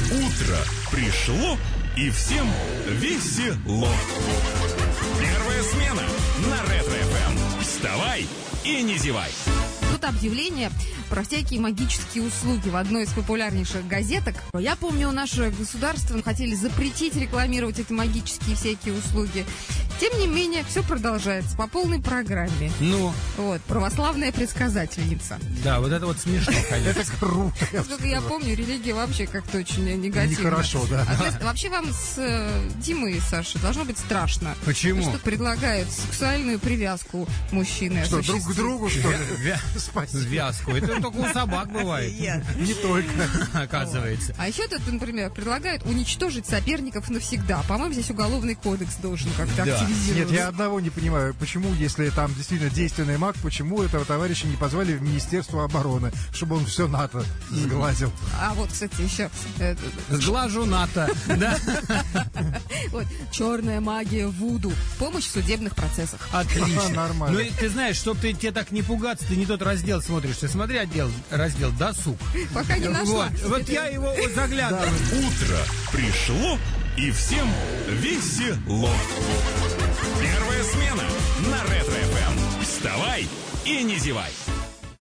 Утро пришло, и всем весело. Первая смена на Ретро-ФМ. Вставай и не зевай. Тут объявление про всякие магические услуги в одной из популярнейших газеток. Я помню, наше государство хотели запретить рекламировать эти магические всякие услуги. Тем не менее, все продолжается по полной программе. Ну? Вот, православная предсказательница. Да, вот это вот смешно, конечно. Это круто. Насколько я помню, религия вообще как-то очень негативна. Нехорошо, да. Вообще вам с Димой и Сашей должно быть страшно. Почему? Что предлагают сексуальную привязку мужчины. Что, друг к другу, что ли? Спасибо. Вязку. Это только у собак бывает. Не только. Оказывается. А еще тут, например, предлагают уничтожить соперников навсегда. По-моему, здесь уголовный кодекс должен как-то Да. активизироваться. Нет, я одного не понимаю, почему, если там действительно действенный маг, почему этого товарища не позвали в Министерство обороны, чтобы он все НАТО сглазил. А вот, кстати, еще Сглажу НАТО. Да. вот, черная магия вуду. Помощь в судебных процессах. Отлично. Нормально. Ну, и ты знаешь, чтобы ты тебе так не пугаться, ты не тот раздел смотришь. Ты смотри раздел «Досуг». Пока не нашла. Вот я его вот заглядываю. Утро пришло, и всем весело. Первая смена на Ретро-ФМ. Вставай и не зевай.